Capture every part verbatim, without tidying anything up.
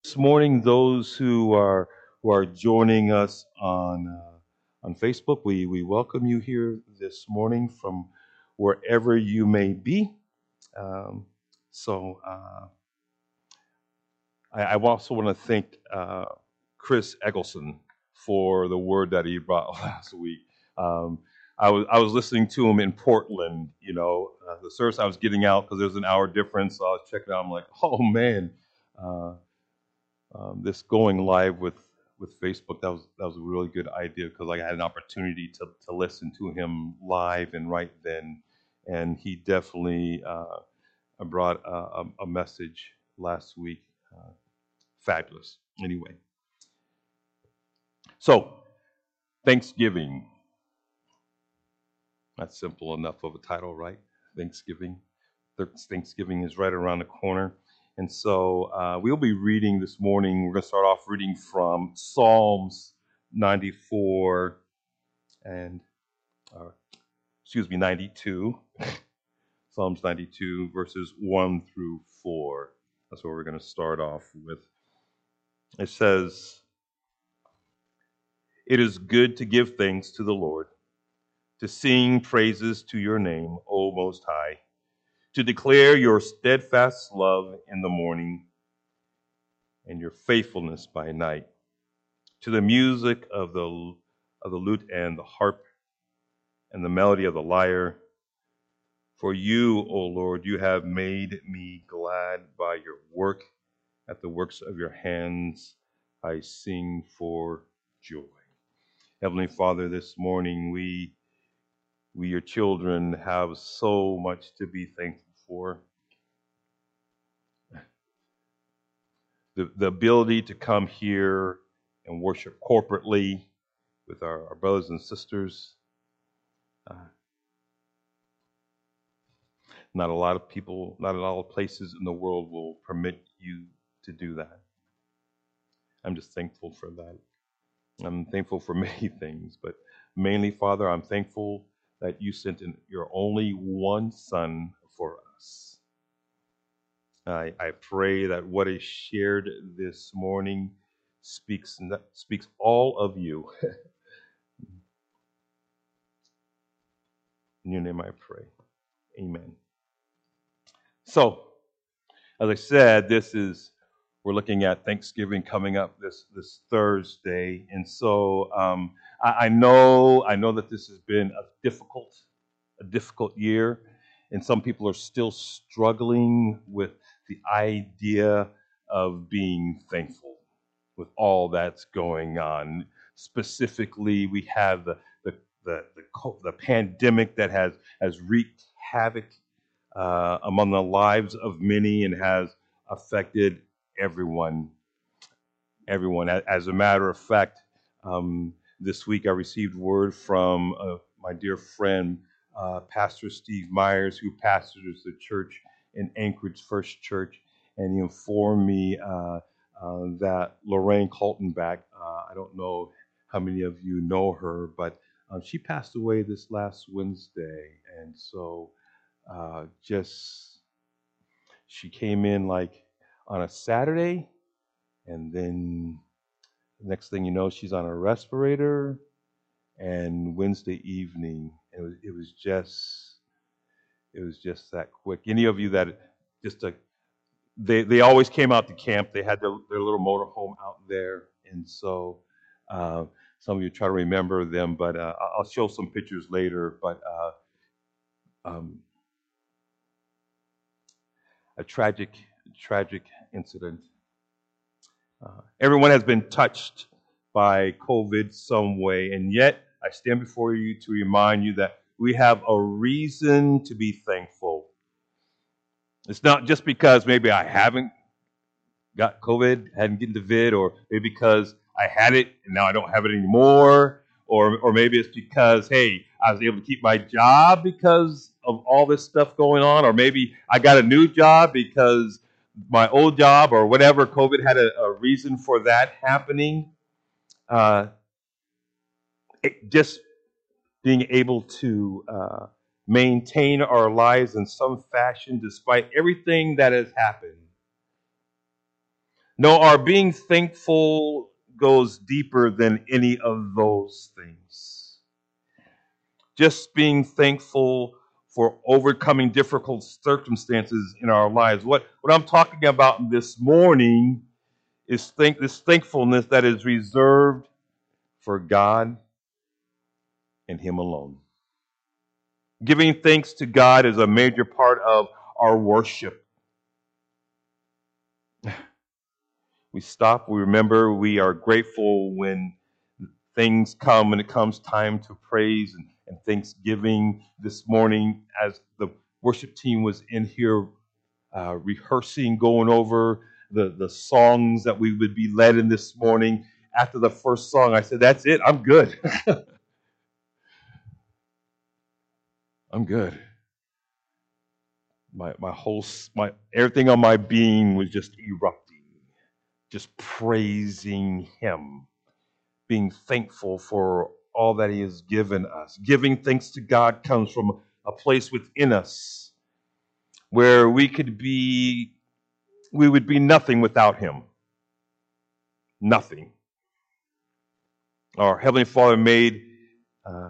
This morning, those who are who are joining us on uh, on Facebook, we we welcome you here this morning from wherever you may be. Um, so uh, I, I also want to thank uh, Chris Eggleston for the word that he brought last week. Um, I was I was listening to him in Portland. You know, uh, the service I was getting out because there's an hour difference. So I was checking out. I'm like, oh man. Uh, um, this going live with with Facebook, that was that was a really good idea because I had an opportunity to to listen to him live and right then, and he definitely uh, brought a, a, a message last week. Uh, fabulous. Anyway, so Thanksgiving. That's simple enough of a title, right? Thanksgiving. Thanksgiving is right around the corner. And so uh, we'll be reading this morning. We're going to start off reading from Psalms ninety-four and, uh, excuse me, ninety-two. Psalms ninety-two, verses one through four. That's what we're going to start off with. It says, "It is good to give thanks to the Lord, to sing praises to your name, O Most High, to declare your steadfast love in the morning and your faithfulness by night, to the music of the of the lute and the harp and the melody of the lyre. For you, O Lord, you have made me glad by your work. At the works of your hands I sing for joy." Heavenly Father, this morning we we your children have so much to be thankful for. The, the ability to come here and worship corporately with our, our brothers and sisters. Uh, not a lot of people, not a lot of places in the world will permit you to do that. I'm just thankful for that. I'm thankful for many things, but mainly, Father, I'm thankful that you sent in your only one Son for us. I, I pray that what is shared this morning speaks speaks all of you. In your name I pray. Amen. So, as I said, this is we're looking at Thanksgiving coming up this this Thursday, and so um, I, I know I know that this has been a difficult a difficult year, and some people are still struggling with the idea of being thankful with all that's going on. Specifically, we have the the the the, the pandemic that has has wreaked havoc uh, among the lives of many and has affected everyone. Everyone. As a matter of fact, um, this week I received word from uh, my dear friend, uh, Pastor Steve Myers, who pastors the church in Anchorage First Church, and he informed me uh, uh, that Lorraine Kaltenbach, uh, I don't know how many of you know her, but um, she passed away this last Wednesday, and so uh, just she came in like on a Saturday, and then next thing you know, she's on a respirator. And Wednesday evening, it was it was just it was just that quick. Any of you that just a they they always came out to camp. They had their, their little motorhome out there, and so uh, some of you try to remember them, but uh, I'll show some pictures later. But uh, um, a tragic tragic incident. Uh, everyone has been touched by COVID some way, and yet I stand before you to remind you that we have a reason to be thankful. It's not just because maybe I haven't got COVID, hadn't gotten the vid, or maybe because I had it and now I don't have it anymore, or or maybe it's because, hey, I was able to keep my job because of all this stuff going on, or maybe I got a new job because my old job or whatever, COVID had a, a reason for that happening. Uh, it, just being able to uh, maintain our lives in some fashion despite everything that has happened. No, our being thankful goes deeper than any of those things. Just being thankful for overcoming difficult circumstances in our lives. What, what I'm talking about this morning is think, this thankfulness that is reserved for God and Him alone. Giving thanks to God is a major part of our worship. We stop, we remember, we are grateful when things come, when it comes time to praise and, and thanksgiving. This morning, as the worship team was in here uh, rehearsing, going over the, the songs that we would be led in this morning, after the first song, I said, that's it, I'm good. I'm good. My my whole my everything on my being was just erupting, just praising Him, being thankful for all that He has given us. Giving thanks to God comes from a place within us where we could be, we would be nothing without Him. Nothing. Our Heavenly Father made uh,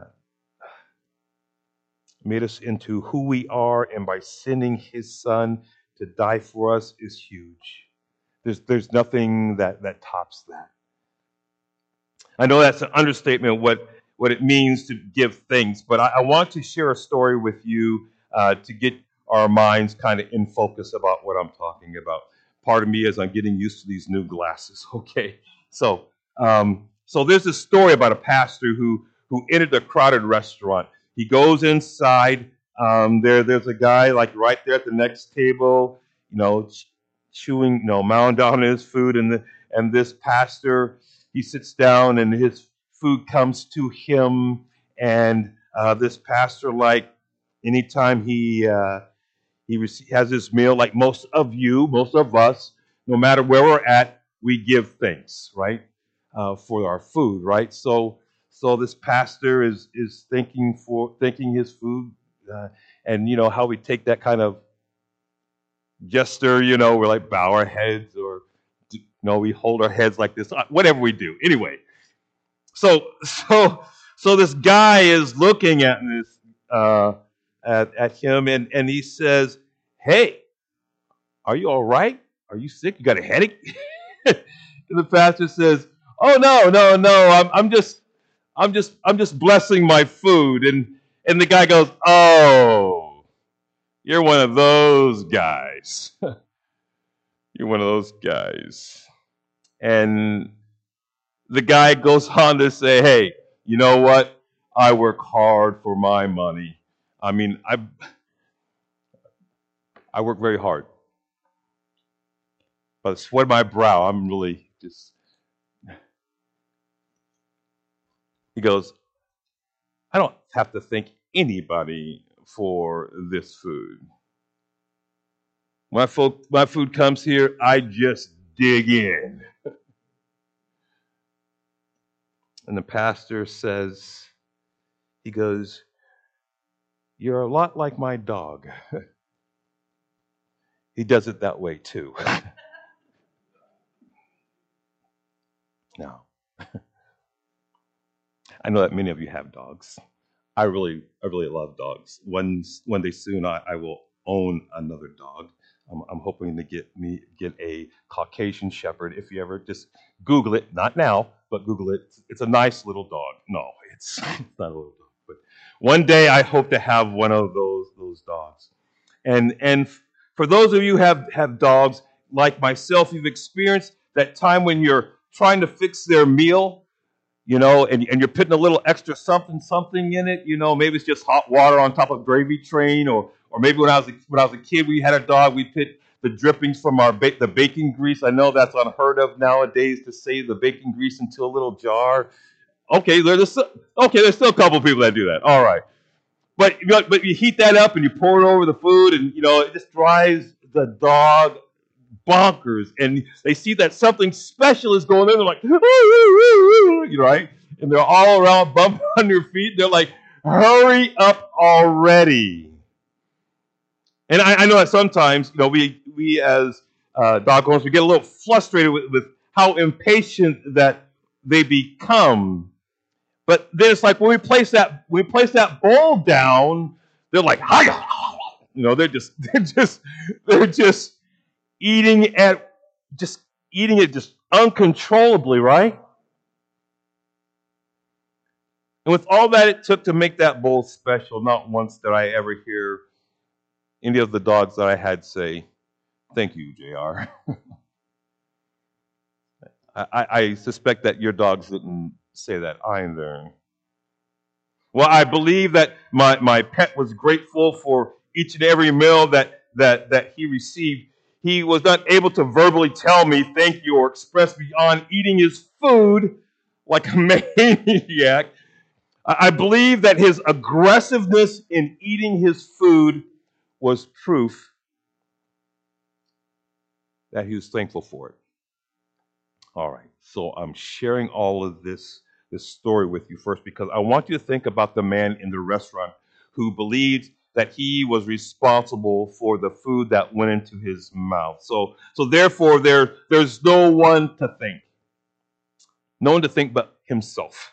made us into who we are, and by sending His Son to die for us is huge. There's there's nothing that, that tops that. I know that's an understatement what, what it means to give thanks, but I, I want to share a story with you uh, to get our minds kind of in focus about what I'm talking about. Pardon me as I'm getting used to these new glasses, okay? So um, so there's a story about a pastor who, who entered a crowded restaurant. He goes inside. Um, there, there's a guy like right there at the next table, you know, chewing, you know, mowing down his food, and the, and this pastor, he sits down and his food comes to him, and uh, this pastor, like anytime he uh, he rec- has his meal, like most of you, most of us, no matter where we're at, we give thanks, right, uh, for our food, right? So. So this pastor is is thanking for thanking his food, uh, and you know how we take that kind of gesture. You know, we're like bow our heads, or you know we hold our heads like this. Whatever we do, anyway. So so so this guy is looking at this uh, at at him, and and he says, "Hey, are you all right? Are you sick? You got a headache?" And the pastor says, "Oh no, no, no. I'm I'm just." I'm just I'm just blessing my food." And and the guy goes, "Oh, you're one of those guys. You're one of those guys." And the guy goes on to say, "Hey, you know what? I work hard for my money. I mean, I I work very hard. By the sweat of my brow, I'm really just." He goes, "I don't have to thank anybody for this food. My food, my food comes here, I just dig in." And the pastor says, he goes, "You're a lot like my dog." He does it that way too. Now, I know that many of you have dogs. I really, I really love dogs. One, one day soon, I, I will own another dog. I'm, I'm hoping to get me get a Caucasian Shepherd. If you ever just Google it, not now, but Google it. It's a nice little dog. No, it's, it's not a little dog. But one day, I hope to have one of those those dogs. And and for those of you who have have dogs like myself, you've experienced that time when you're trying to fix their meal, you know, and, and you're putting a little extra something something in it. You know, maybe it's just hot water on top of gravy train, or or maybe when I was a, when I was a kid, we had a dog. We put the drippings from our ba- the baking grease. I know that's unheard of nowadays to save the baking grease into a little jar. Okay, there's still, okay, there's still a couple people that do that. All right, but you know, but you heat that up and you pour it over the food, and you know it just drives the dog bonkers, and they see that something special is going on. They're like, you know, right? And they're all around, bumping on their feet. They're like, "Hurry up already!" And I, I know that sometimes, you know, we we as uh, dog owners, we get a little frustrated with, with how impatient that they become. But then it's like when we place that when we place that bowl down, they're like, "Hiya!" You know, they're just they're just they're just eating at just eating it just uncontrollably, right? And with all that it took to make that bowl special, not once did I ever hear any of the dogs that I had say, "Thank you, J R" I, I suspect that your dogs didn't say that either. Well, I believe that my, my pet was grateful for each and every meal that, that, that he received. He was not able to verbally tell me thank you or express beyond eating his food like a maniac. I I believe that his aggressiveness in eating his food was proof that he was thankful for it. All right, so I'm sharing all of this this story with you first because I want you to think about the man in the restaurant who believed that he was responsible for the food that went into his mouth. So so therefore there there's no one to thank. No one to thank but himself.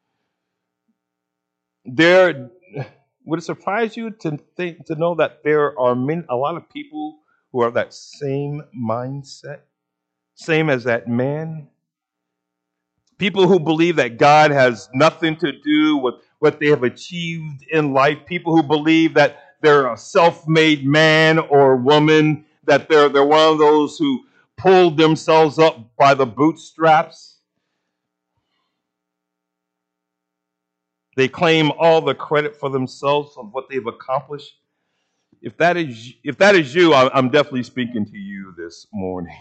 There would it surprise you to think to know that there are many, a lot of people who are that same mindset, same as that man? People who believe that God has nothing to do with what they have achieved in life. People who believe that they're a self-made man or woman, that they're, they're one of those who pulled themselves up by the bootstraps. They claim all the credit for themselves of what they've accomplished. If that is, if that is you, I- I'm definitely speaking to you this morning.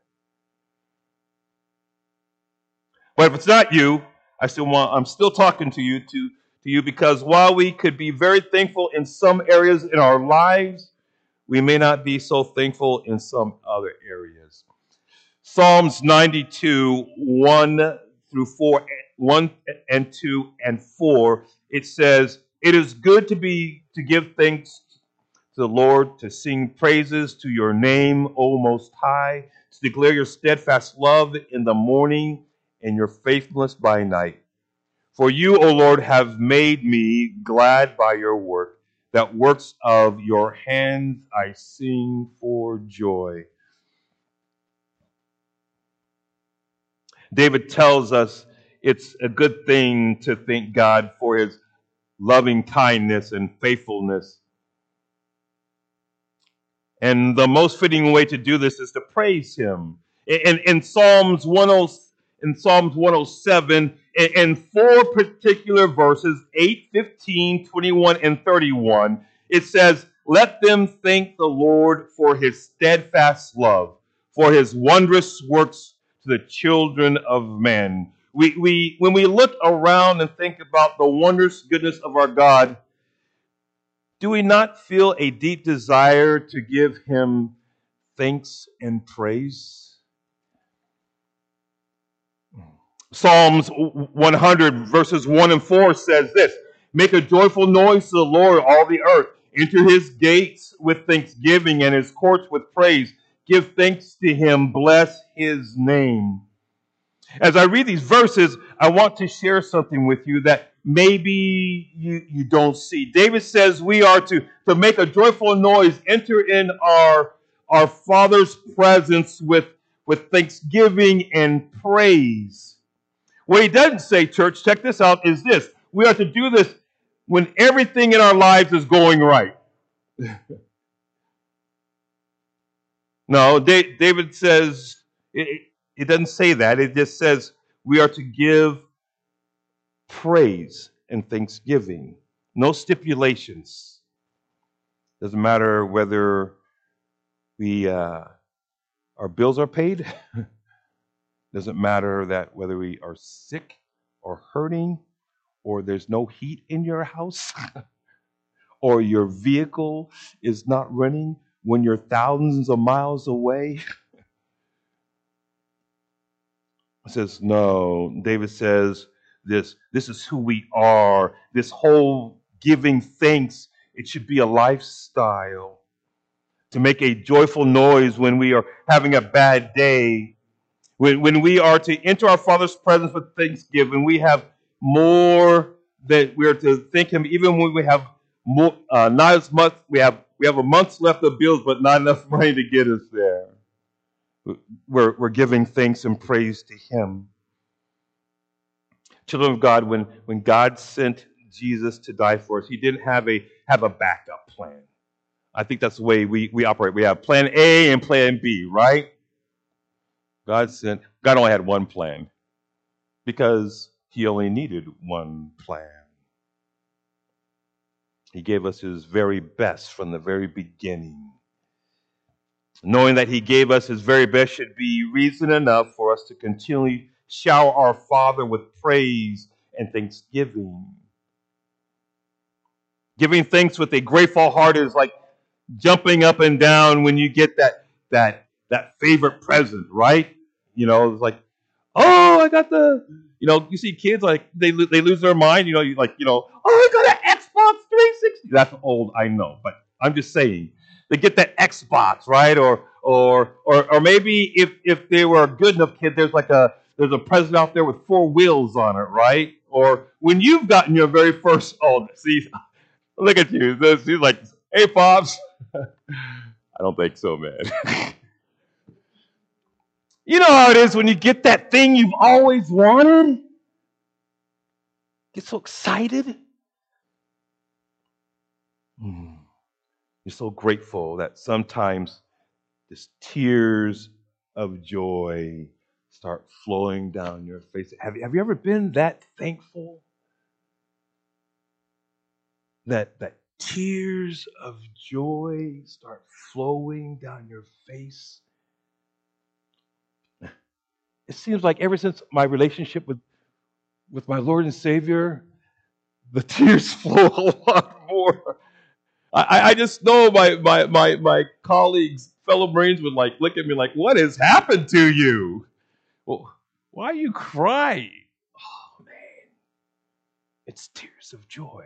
But if it's not you, I still want I'm still talking to you to, to you because while we could be very thankful in some areas in our lives, we may not be so thankful in some other areas. Psalms ninety-two, one through four, one and two and four, it says, "It is good to be to give thanks to the Lord, to sing praises to your name, O Most High, to declare your steadfast love in the morning and your faithfulness by night. For you, O Lord, have made me glad by your work. That works of your hands I sing for joy." David tells us it's a good thing to thank God for his loving kindness and faithfulness. And the most fitting way to do this is to praise him. In, in Psalms ten, in Psalms one oh seven, in, in four particular verses, eight, fifteen, twenty-one, and thirty-one, it says, "Let them thank the Lord for his steadfast love, for his wondrous works to the children of men." We, we, when we look around and think about the wondrous goodness of our God, do we not feel a deep desire to give him thanks and praise? Psalms one hundred verses one and four says this, "Make a joyful noise to the Lord, all the earth. Enter his gates with thanksgiving and his courts with praise. Give thanks to him, bless his name." As I read these verses, I want to share something with you that maybe you, you don't see. David says we are to, to make a joyful noise, enter in our, our Father's presence with, with thanksgiving and praise. What he doesn't say, church, check this out, is this. We are to do this when everything in our lives is going right. No, Da- David says, it, it doesn't say that. It just says we are to give praise and thanksgiving. No stipulations. Doesn't matter whether we uh, our bills are paid. Doesn't matter that whether we are sick or hurting, or there's no heat in your house, or your vehicle is not running when you're thousands of miles away. It says, no. David says this, this is who we are. This whole giving thanks, it should be a lifestyle. to make a joyful noise when we are having a bad day. When, when we are to enter our Father's presence with thanksgiving, we have more that we are to thank Him, even when we have more, uh, not as much. We have we have a month's left of bills, but not enough money to get us there. We're we're giving thanks and praise to Him. Children of God, when when God sent Jesus to die for us, He didn't have a have a backup plan. I think that's the way we, we operate. We have plan A and plan B, right? God sent, God only had one plan because He only needed one plan. He gave us His very best from the very beginning. Knowing that He gave us His very best should be reason enough for us to continually shower our Father with praise and thanksgiving. Giving thanks with a grateful heart is like jumping up and down when you get that that that favorite present, right? You know, it's like, oh, I got the, you know, you see kids like they they lose their mind. You know, you like, you know, oh, I got an Xbox three sixty. That's old, I know, but I'm just saying they get that Xbox, right? Or or or or maybe if if they were a good enough kid, there's like a there's a present out there with four wheels on it, right? Or when you've gotten your very first, oh, see, look at you. This, he's like, hey, Pops. I don't think so, man. You know how it is when you get that thing you've always wanted? Get so excited. Mm. You're so grateful that sometimes just tears of joy start flowing down your face. Have you, have you ever been that thankful? That, that tears of joy start flowing down your face? It seems like ever since my relationship with, with my Lord and Savior, the tears flow a lot more. I, I just know my, my, my, my colleagues, fellow Marines would like look at me like, what has happened to you? Well, why are you crying? Oh, man. It's tears of joy.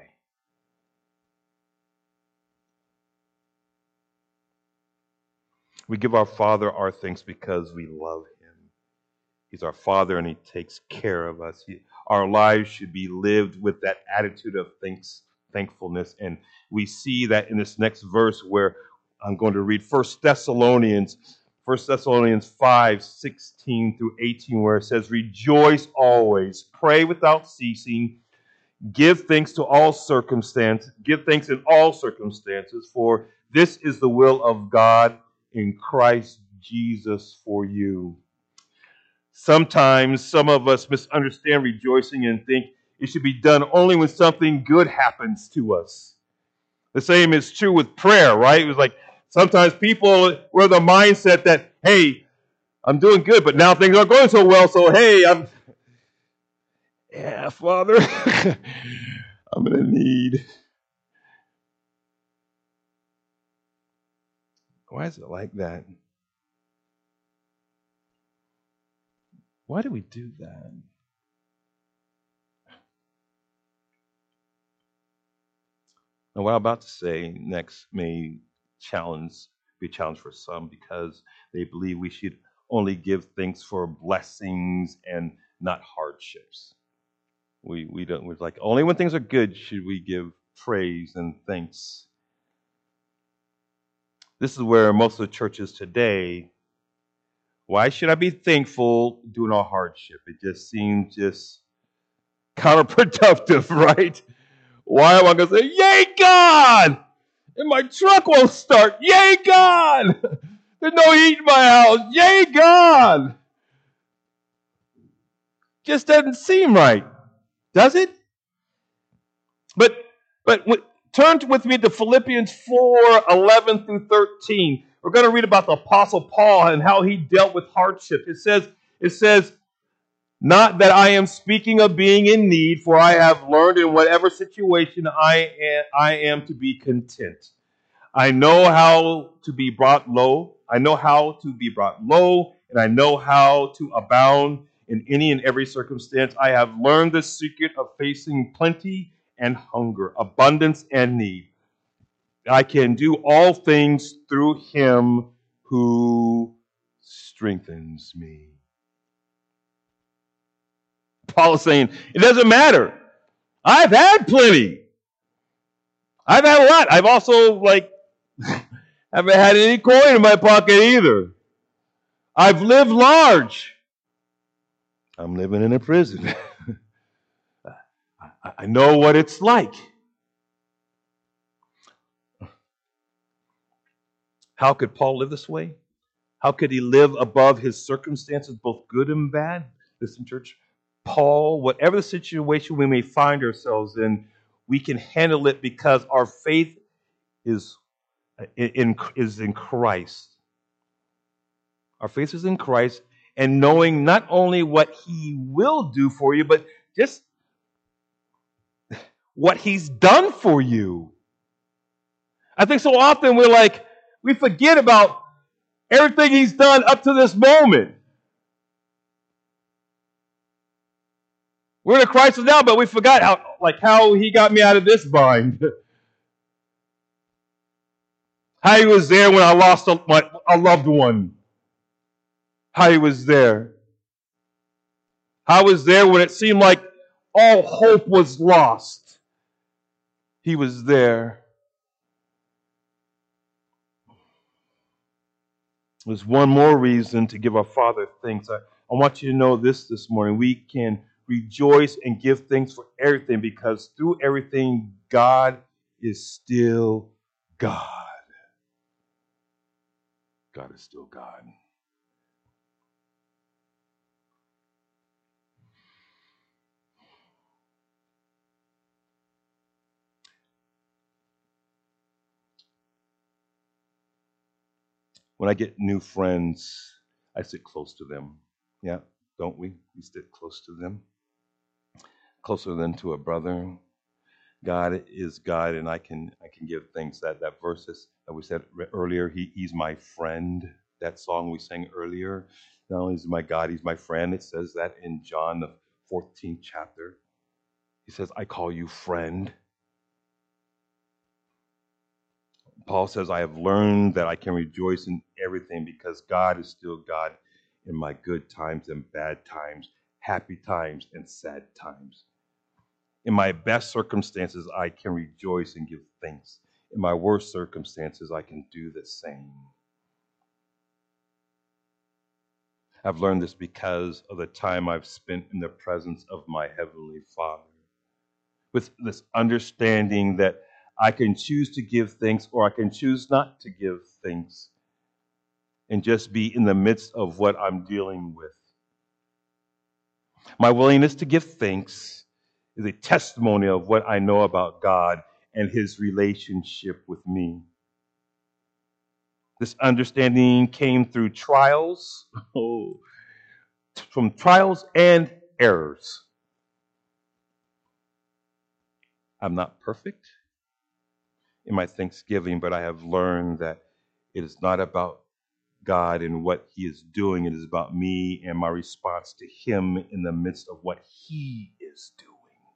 We give our Father our thanks because we love Him. He's our Father and He takes care of us. He, our lives should be lived with that attitude of thanks, thankfulness. And we see that in this next verse where I'm going to read First Thessalonians, First Thessalonians five, sixteen through eighteen, where it says, rejoice always, pray without ceasing, give thanks to all circumstances, give thanks in all circumstances, for this is the will of God in Christ Jesus for you. Sometimes some of us misunderstand rejoicing and think it should be done only when something good happens to us. The same is true with prayer, right? It was like sometimes people were the mindset that, hey, I'm doing good, but now things aren't going so well, so hey, I'm, yeah, Father, I'm going to need. Why is it like that? Why do we do that? And what I'm about to say next may challenge, be a challenge for some because they believe we should only give thanks for blessings and not hardships. We we don't we're like only when things are good should we give praise and thanks. This is where most of the churches today. Why should I be thankful during a hardship? It just seems just counterproductive, right? Why am I going to say, yay, God? And my truck won't start. Yay, God! There's no heat in my house. Yay, God! Just doesn't seem right, does it? But but turn with me to Philippians four, eleven through thirteen. We're going to read about the Apostle Paul and how he dealt with hardship. It says, it says, not that I am speaking of being in need, for I have learned in whatever situation I am, I am to be content. I know how to be brought low. I know how to be brought low, and I know how to abound in any and every circumstance. I have learned the secret of facing plenty and hunger, abundance and need. I can do all things through him who strengthens me. Paul is saying, it doesn't matter. I've had plenty. I've had a lot. I've also, like, haven't had any coin in my pocket either. I've lived large. I'm living in a prison. I, I know what it's like. How could Paul live this way? How could he live above his circumstances, both good and bad? Listen, church, Paul, whatever the situation we may find ourselves in, we can handle it because our faith is in, is in Christ. Our faith is in Christ, and knowing not only what he will do for you, but just what he's done for you. I think so often we're like, we forget about everything he's done up to this moment. We're in Christ now, but we forgot how, like, how he got me out of this bind. How he was there when I lost a, my, a loved one. How he was there. How he was there when it seemed like all hope was lost. He was there. There's one more reason to give our Father thanks. I, I want you to know this this morning. We can rejoice and give thanks for everything because through everything, God is still God. God is still God. When I get new friends, I sit close to them. Yeah, don't we? We sit close to them. Closer than to a brother. God is God, and I can I can give thanks. That that verses that we said earlier, he, He's my friend. That song we sang earlier. Not only is he my God, He's my friend. It says that in John, the fourteenth chapter. He says, I call you friend. Paul says, I have learned that I can rejoice in everything because God is still God in my good times and bad times, happy times and sad times. In my best circumstances, I can rejoice and give thanks. In my worst circumstances, I can do the same. I've learned this because of the time I've spent in the presence of my Heavenly Father. With this understanding that I can choose to give thanks or I can choose not to give thanks and just be in the midst of what I'm dealing with. My willingness to give thanks is a testimony of what I know about God and His relationship with me. This understanding came through trials, oh, from trials and errors. I'm not perfect in my thanksgiving, but I have learned that it is not about God and what He is doing. It is about me and my response to Him in the midst of what He is doing.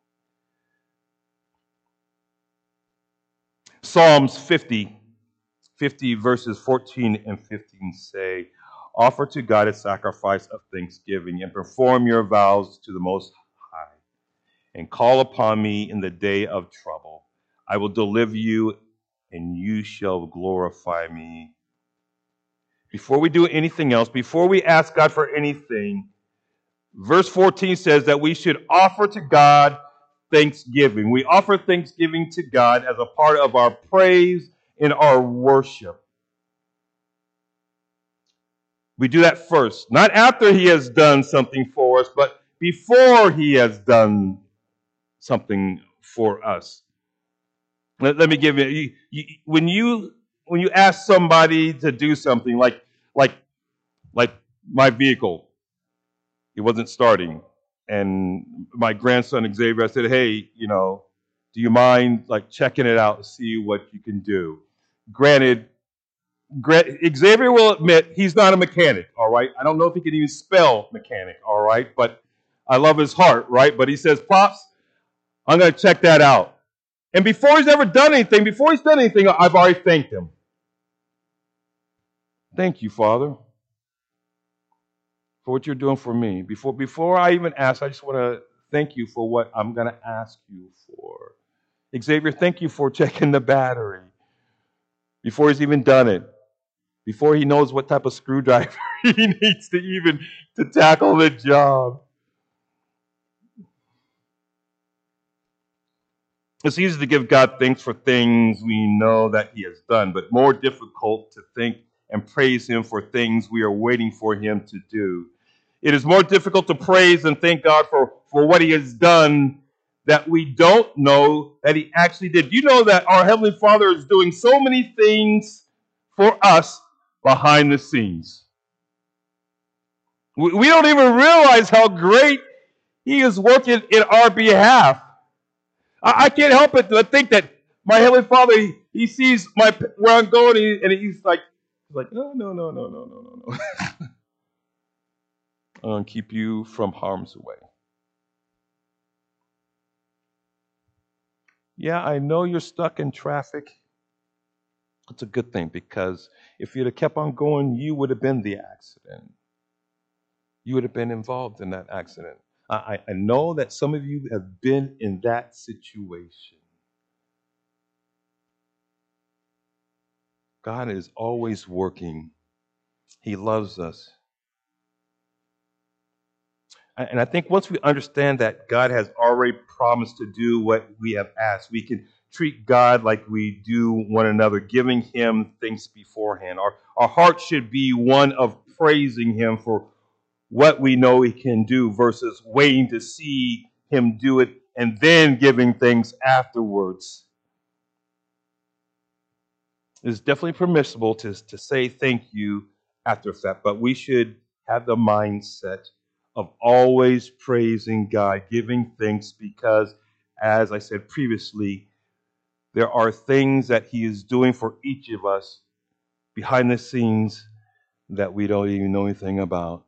Psalms fifty, fifty verses fourteen and fifteen say, offer to God a sacrifice of thanksgiving and perform your vows to the Most High and call upon me in the day of trouble. I will deliver you and you shall glorify me. Before we do anything else, before we ask God for anything, verse fourteen says that we should offer to God thanksgiving. We offer thanksgiving to God as a part of our praise and our worship. We do that first, not after He has done something for us, but before He has done something for us. Let, let me give you, you, you when you when you ask somebody to do something like like like my vehicle, it wasn't starting, and my grandson Xavier, I said, hey, you know, do you mind like checking it out and see what you can do? Granted, Xavier will admit he's not a mechanic, all right? I don't know if he can even spell mechanic, all right? But I love his heart, right? But he says, Pops, I'm going to check that out. And before he's ever done anything, before he's done anything, I've already thanked him. Thank you, Father, for what you're doing for me. Before, before I even ask, I just want to thank you for what I'm going to ask you for. Xavier, thank you for checking the battery before he's even done it, before he knows what type of screwdriver he needs to even to tackle the job. It's easy to give God thanks for things we know that he has done, but more difficult to thank and praise him for things we are waiting for him to do. It is more difficult to praise and thank God for, for what he has done that we don't know that he actually did. You know that our Heavenly Father is doing so many things for us behind the scenes. We, we don't even realize how great he is working in our behalf. I, I can't help it but think that my Heavenly Father, he, he sees my where I'm going, and, he, and he's like, he's like, no, no, no, no, no, no, no, no. I'm going to keep you from harm's way. Yeah, I know you're stuck in traffic. It's a good thing, because if you'd have kept on going, you would have been the accident. You would have been involved in that accident. I, I I know that some of you have been in that situation. God is always working. He loves us. And I think once we understand that God has already promised to do what we have asked, we can treat God like we do one another, giving him things beforehand. Our, our heart should be one of praising him for what we know he can do versus waiting to see him do it and then giving things afterwards. It's definitely permissible to, to say thank you after that, but we should have the mindset of always praising God, giving thanks, because, as I said previously, there are things that he is doing for each of us behind the scenes that we don't even know anything about.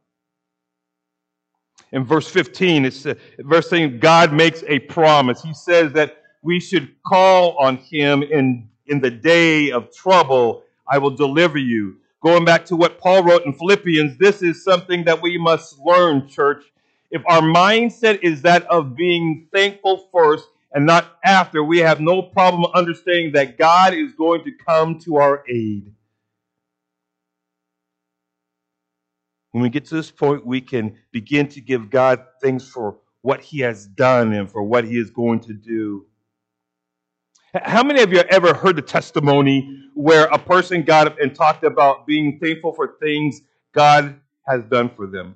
In verse fifteen, it's uh, verse saying God makes a promise. He says that we should call on him in, in the day of trouble. I will deliver you. Going back to what Paul wrote in Philippians, this is something that we must learn, church. If our mindset is that of being thankful first and not after, we have no problem understanding that God is going to come to our aid. When we get to this point, we can begin to give God thanks for what he has done and for what he is going to do. How many of you have ever heard the testimony where a person got up and talked about being thankful for things God has done for them?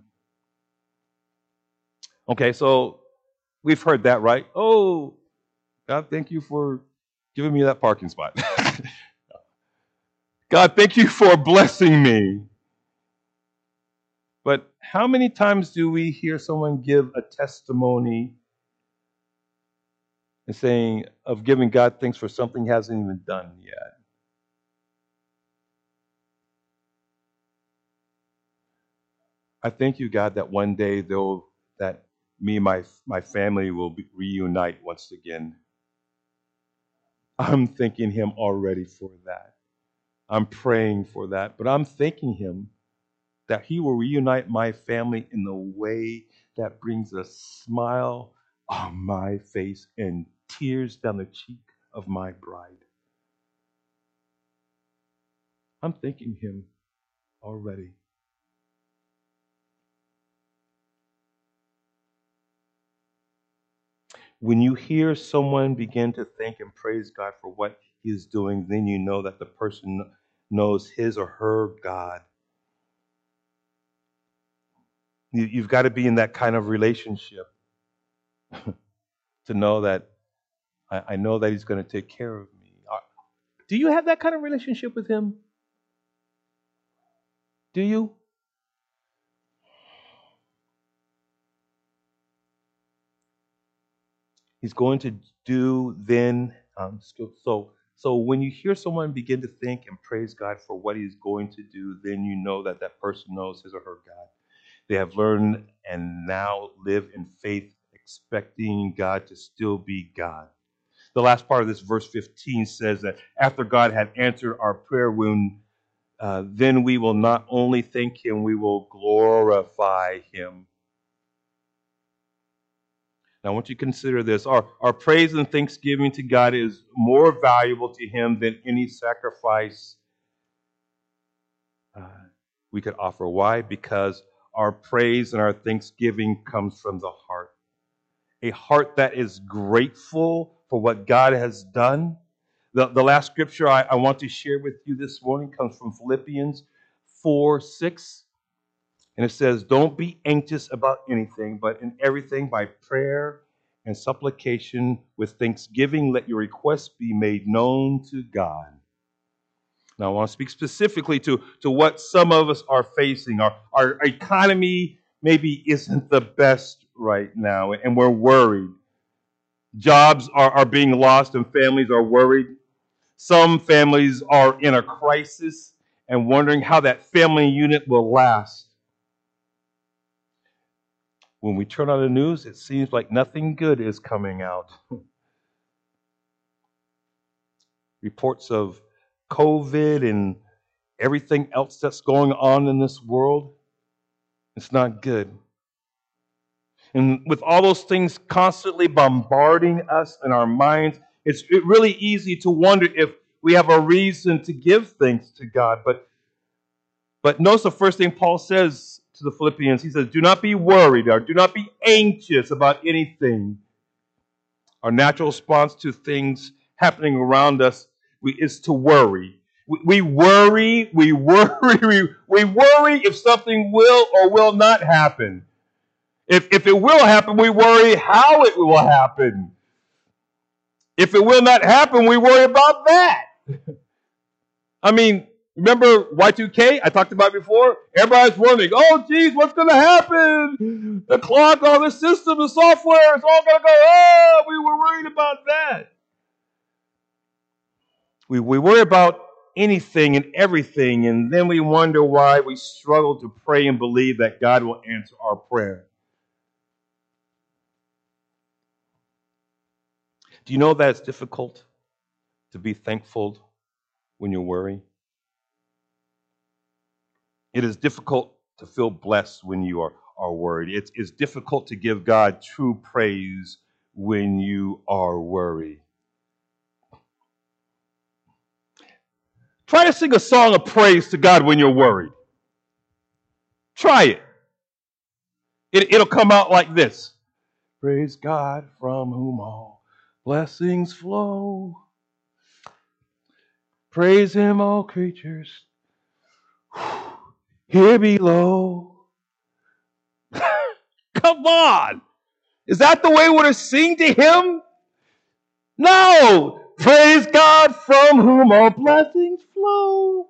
Okay, so we've heard that, right? Oh, God, thank you for giving me that parking spot. God, thank you for blessing me. But how many times do we hear someone give a testimony and saying of giving God thanks for something he hasn't even done yet? I thank you, God, that one day though that me and my my family will be, reunite once again. I'm thanking him already for that. I'm praying for that, but I'm thanking him that he will reunite my family in the way that brings a smile on my face and tears down the cheek of my bride. I'm thanking him already. When you hear someone begin to thank and praise God for what he is doing, then you know that the person knows his or her God. You- You've got to be in that kind of relationship to know that I I know that he's going to take care of me. Are- Do you have that kind of relationship with him? Do you? He's going to do then. Um, so, so so when you hear someone begin to think and praise God for what he's going to do, then you know that that person knows his or her God. They have learned and now live in faith, expecting God to still be God. The last part of this verse fifteen says that after God had answered our prayer, when uh, then we will not only thank him, we will glorify him. Now, I want you to consider this. Our, our praise and thanksgiving to God is more valuable to him than any sacrifice uh, we could offer. Why? Because our praise and our thanksgiving comes from the heart. A heart that is grateful for what God has done. The, the last scripture I, I want to share with you this morning comes from Philippians four six. And it says, don't be anxious about anything, but in everything by prayer and supplication with thanksgiving, let your requests be made known to God. Now, I want to speak specifically to, to what some of us are facing. Our, our economy maybe isn't the best right now, and we're worried. Jobs are, are being lost and families are worried. Some families are in a crisis and wondering how that family unit will last. When we turn on the news, it seems like nothing good is coming out. Reports of COVID and everything else that's going on in this world, it's not good. And with all those things constantly bombarding us in our minds, it's really easy to wonder if we have a reason to give thanks to God. But, but notice the first thing Paul says to the Philippians. He says, do not be worried or do not be anxious about anything. Our natural response to things happening around us we, is to worry. We, we worry, we worry, we, we worry if something will or will not happen. If, if it will happen, we worry how it will happen. If it will not happen, we worry about that. I mean, remember Y two K? I talked about it before. Everybody's wondering, oh, geez, what's going to happen? The clock on the system, the software, it's all going to go, oh, we were worried about that. We, we worry about anything and everything, and then we wonder why we struggle to pray and believe that God will answer our prayer. Do you know that it's difficult to be thankful when you worry? It is difficult to feel blessed when you are, are worried. It's, it's difficult to give God true praise when you are worried. Try to sing a song of praise to God when you're worried. Try it. it it'll come out like this. Praise God from whom all blessings flow. Praise him, all creatures here below. Come on. Is that the way we're to sing to him? No. Praise God from whom all blessings flow.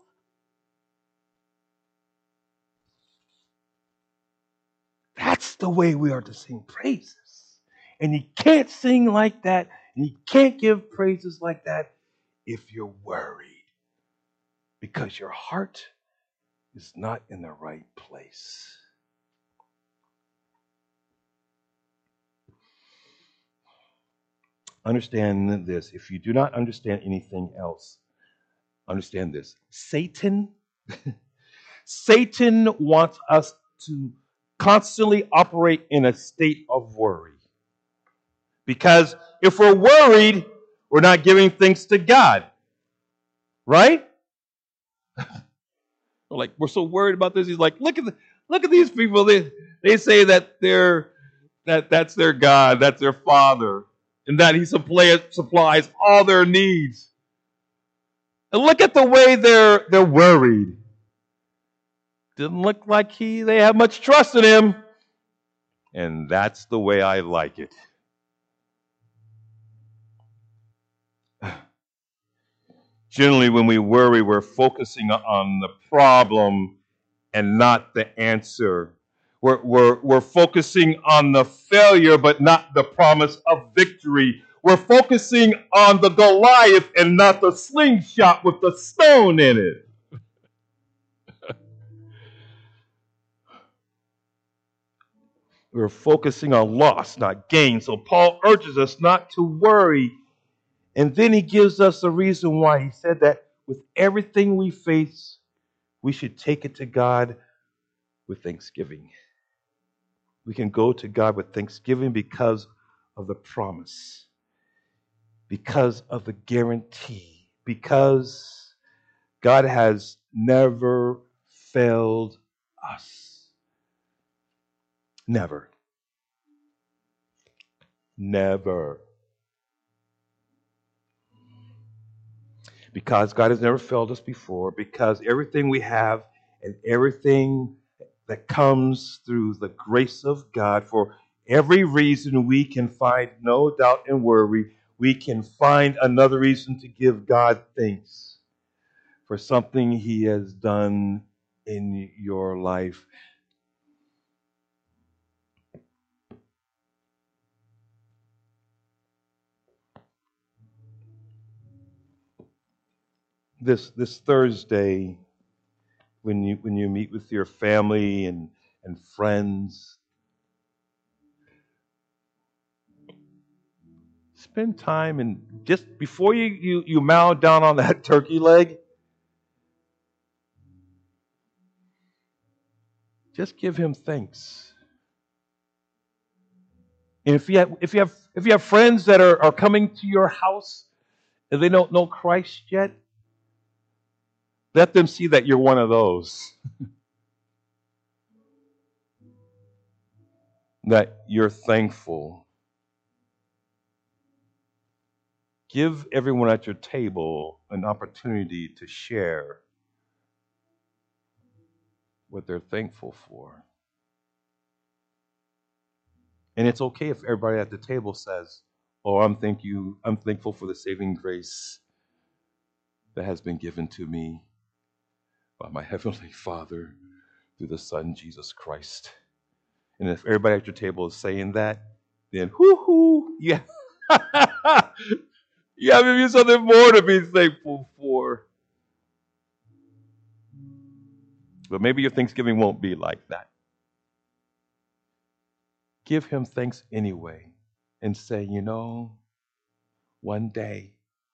That's the way we are to sing praises. And you can't sing like that, and you can't give praises like that if you're worried. Because your heart is not in the right place. Understand this. If you do not understand anything else, understand this. Satan, Satan wants us to constantly operate in a state of worry. Because if we're worried, we're not giving thanks to God. Right? We're like, we're so worried about this. He's like, look at the, look at these people. They they say that they're that that's their God, that's their Father, and that He supply, supplies all their needs. And look at the way they're they're worried. Didn't look like he they have much trust in Him. And that's the way I like it. Generally, when we worry, we're focusing on the problem and not the answer. We're, we're, we're focusing on the failure, but not the promise of victory. We're focusing on the Goliath and not the slingshot with the stone in it. We're focusing on loss, not gain. So Paul urges us not to worry. And then he gives us a reason why. He said that with everything we face, we should take it to God with thanksgiving. We can go to God with thanksgiving because of the promise, because of the guarantee, because God has never failed us. Never. Never. Because God has never failed us before, because everything we have and everything that comes through the grace of God, for every reason we can find no doubt and worry, we can find another reason to give God thanks for something He has done in your life. This this Thursday, when you when you meet with your family and, and friends, spend time and just before you, you, you mow down on that turkey leg, just give him thanks. And if you have if you have if you have friends that are, are coming to your house and they don't know Christ yet, let them see that you're one of those. That you're thankful. Give everyone at your table an opportunity to share what they're thankful for. And it's okay if everybody at the table says, "Oh, I'm thank you. I'm thankful for the saving grace that has been given to me by my Heavenly Father through the Son, Jesus Christ." And if everybody at your table is saying that, then whoo-hoo, yeah. You have maybe something more to be thankful for. But maybe your Thanksgiving won't be like that. Give him thanks anyway and say, you know, one day,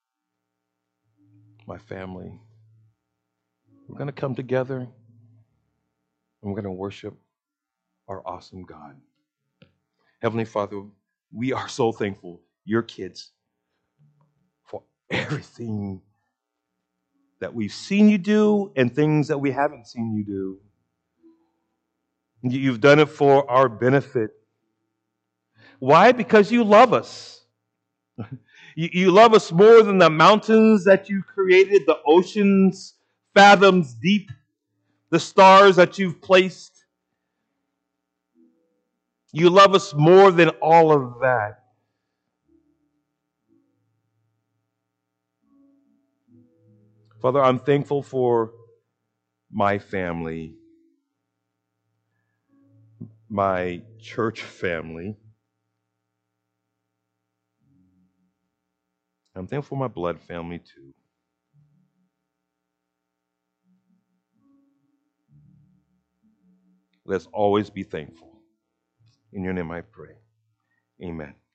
my family, we're going to come together and we're going to worship our awesome God. Heavenly Father, we are so thankful, your kids, for everything that we've seen you do and things that we haven't seen you do. You've done it for our benefit. Why? Because you love us. You, you love us more than the mountains that you created, the oceans fathoms deep, the stars that you've placed. You love us more than all of that. Father, I'm thankful for my family, my church family. I'm thankful for my blood family too. Let's always be thankful. In your name I pray. Amen.